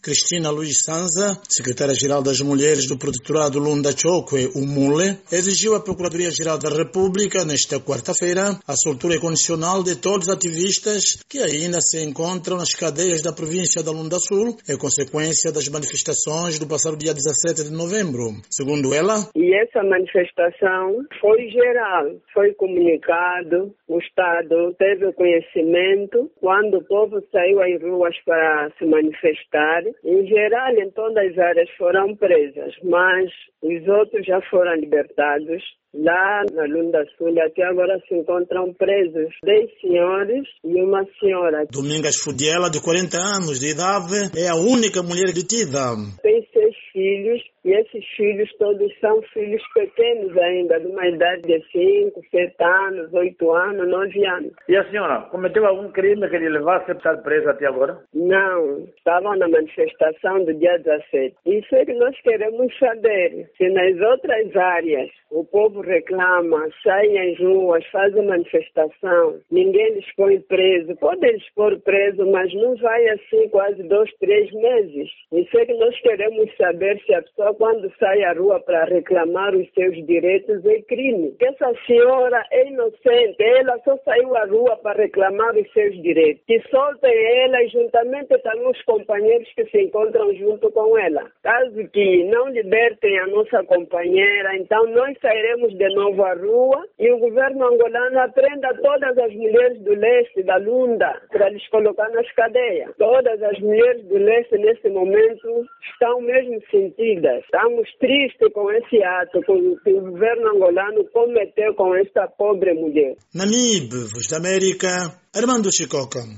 Cristina Luiz Sanza, secretária-geral das Mulheres do Protetorado Lunda Chokwe, o MULE, exigiu à Procuradoria-Geral da República, nesta quarta-feira, a soltura incondicional de todos os ativistas que ainda se encontram nas cadeias da província da Lunda Sul, em consequência das manifestações do passado dia 17 de novembro. Segundo ela, e essa manifestação foi geral, foi comunicado, o Estado teve conhecimento quando o povo saiu às ruas para se manifestar. Em geral, em todas as áreas foram presas, mas os outros já foram libertados. Lá na Lunda Sul, até agora se encontram presos 10 senhores e uma senhora. Domingas Fudiela, de 40 anos de idade, é a única mulher detida. Tem 6 filhos e esses filhos todos são filhos pequenos ainda, de uma idade de 5, 7 anos, 8 anos, 9 anos. E a senhora, cometeu algum crime que lhe levasse a estar presa até agora? Não, estavam na manifestação do dia 17. Isso é que nós queremos saber. Se nas outras áreas o povo reclama, sai às ruas, faz a manifestação, ninguém lhes põe preso. Podem lhes pôr preso, mas não vai assim quase 2, 3 meses. Isso é que nós queremos saber, se a pessoa quando sai à rua para reclamar os seus direitos é crime. Essa senhora é inocente, ela só saiu à rua para reclamar os seus direitos. Que soltem ela e juntamente também os companheiros que se encontram junto com ela. Caso que não libertem a nossa companheira, então nós sairemos de novo à rua e o governo angolano aprenda todas as mulheres do leste, da Lunda, para lhes colocar nas cadeias. Todas as mulheres do leste, nesse momento, estão mesmo sentidas. Estamos tristes com esse ato que o governo angolano cometeu com esta pobre mulher. Namib, Voz da América, Armando Chicoca.